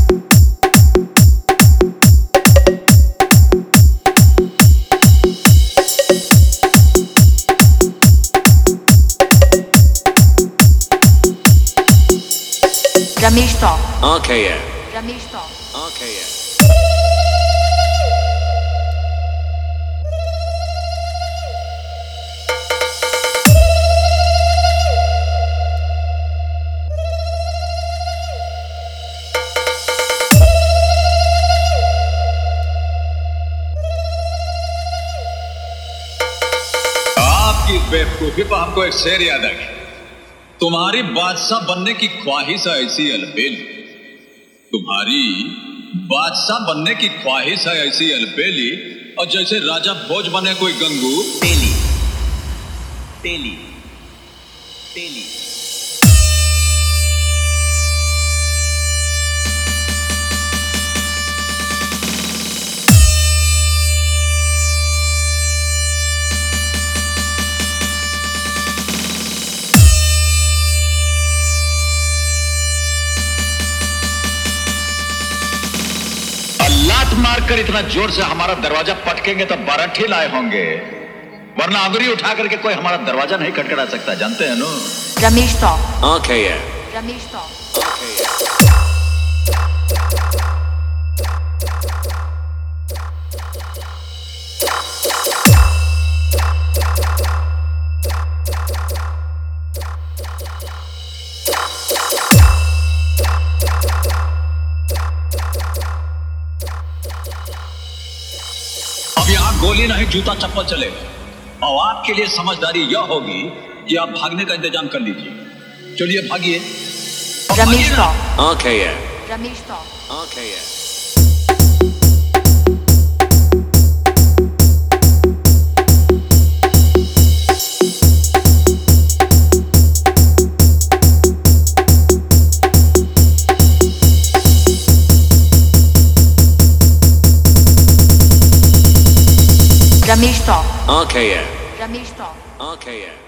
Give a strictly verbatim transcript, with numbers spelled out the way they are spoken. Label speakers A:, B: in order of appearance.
A: Ramesh talk
B: Okay, yeah.
A: Ramesh talk
B: Okay, yeah.
C: आपकी बेवकूफी पर हमको एक शेर याद आ गया। तुम्हारी बादशाह बनने की ख्वाहिश है ऐसी अलबेली, तुम्हारी बादशाह बनने की ख्वाहिश है ऐसी अलबेली, और जैसे राजा भोज बने कोई गंगू
D: तेली तेली तेली।
C: लात मारकर इतना जोर से हमारा दरवाजा पटकेंगे तो बारह लाए होंगे, वरना अंगुरी उठा करके कोई हमारा दरवाजा नहीं खटखटा सकता, जानते हैं नो।
A: Ramesh talk
B: Okay, yeah.
A: Ramesh talk
B: Okay, yeah.
C: अब यहाँ गोली नहीं जूता चप्पल चलेगा, और आपके लिए समझदारी यह होगी कि आप भागने का इंतजाम कर लीजिए। चलिए भागिए। अब
A: रमेश
C: भागिए ना।
A: Talk
B: Okay, yeah.
A: Ramesh talk
B: Okay, yeah.
A: Ramesh talk
B: Okay, yeah.
A: Ramesh talk
B: Okay, yeah.